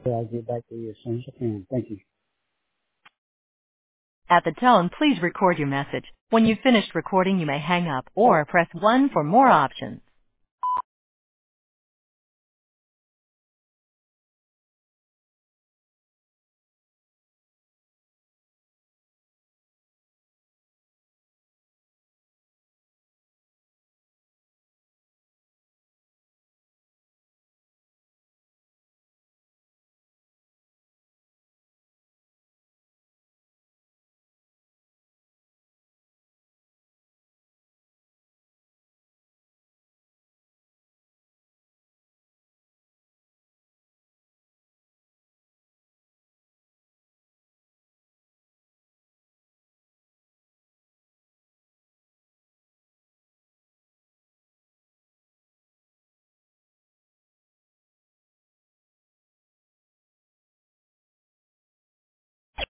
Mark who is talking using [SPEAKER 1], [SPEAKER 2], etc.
[SPEAKER 1] I'll get back to you as soon as I can. Thank you.
[SPEAKER 2] At the tone, please record your message. When you've finished recording, you may hang up or press 1 for more options.